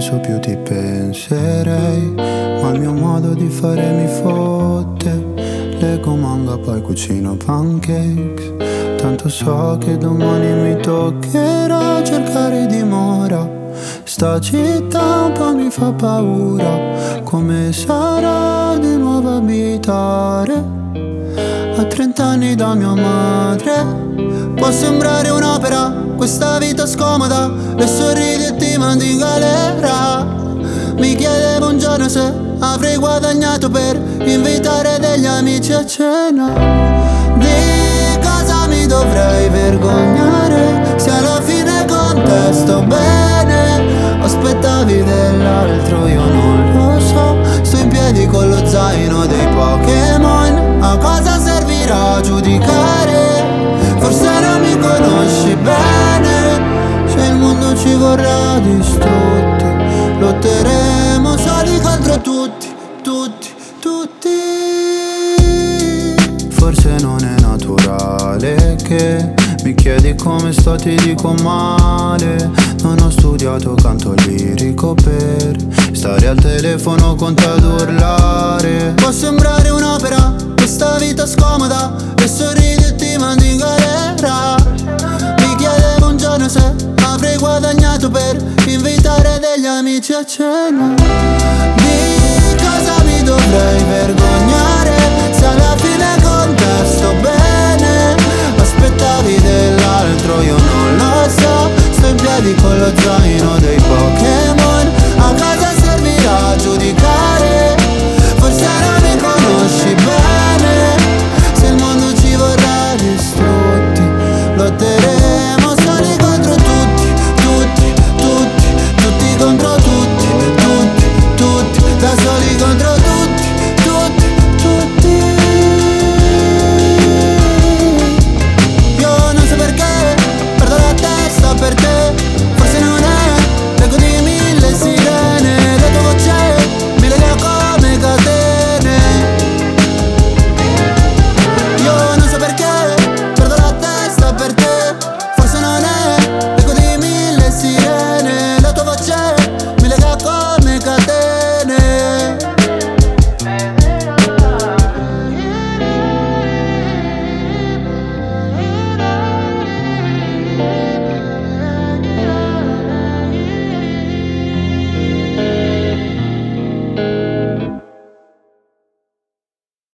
penso più ti penserei, ma il mio modo di fare mi fotte. Leggo manga poi cucino pancakes, tanto so che domani mi toccherà cercare dimora. Sta città un po' mi fa paura, come sarà di nuovo abitare a 30 anni da mia madre. Può sembrare un'opera questa vita scomoda, e sorridi e ti mandi in galera. Mi chiedevo un giorno se avrei guadagnato per invitare degli amici a cena. Di cosa mi dovrei vergognare se alla fine contesto bene? Aspettavi dell'altro, io non lo so. Sto in piedi con lo zaino dei Pokémon. A cosa servirà giudicare? Forse non mi conosci bene. Se il mondo ci vorrà distrutti, lotteremo soli contro tutti, tutti, tutti. Forse non è naturale che mi chiedi come sto, ti dico male. Non ho studiato canto lirico per stare al telefono con te ad urlare. Può sembrare un'opera questa vita scomoda, e sorridi e ti mandi in galera. Mi chiedevo un giorno se avrei guadagnato per invitare degli amici a cena. Di cosa mi dovrei vergognare se alla fine contesto bene? Aspettavi dell'altro, io non lo so. Sto in piedi con lo zaino dei Pokémon.